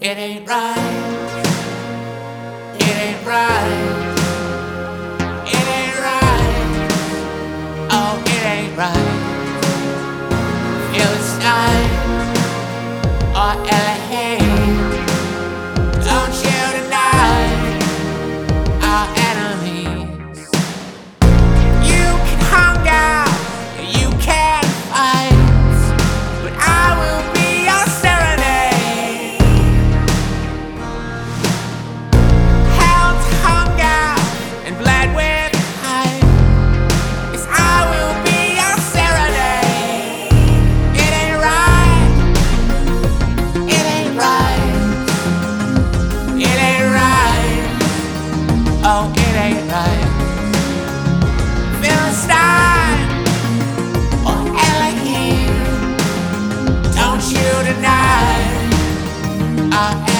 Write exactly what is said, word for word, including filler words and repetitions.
It ain't right. It ain't right. It ain't right. Oh, it ain't right. Philistine or Elohim, don't you deny our enemies. You can hunger, you can fight, but I will be your serenade. Hell to hunger and bled with hate, 'cause I will be your serenade. It ain't right. It ain't right. It ain't right. Oh, it ain't right. Philistine or Elohim, don't you deny our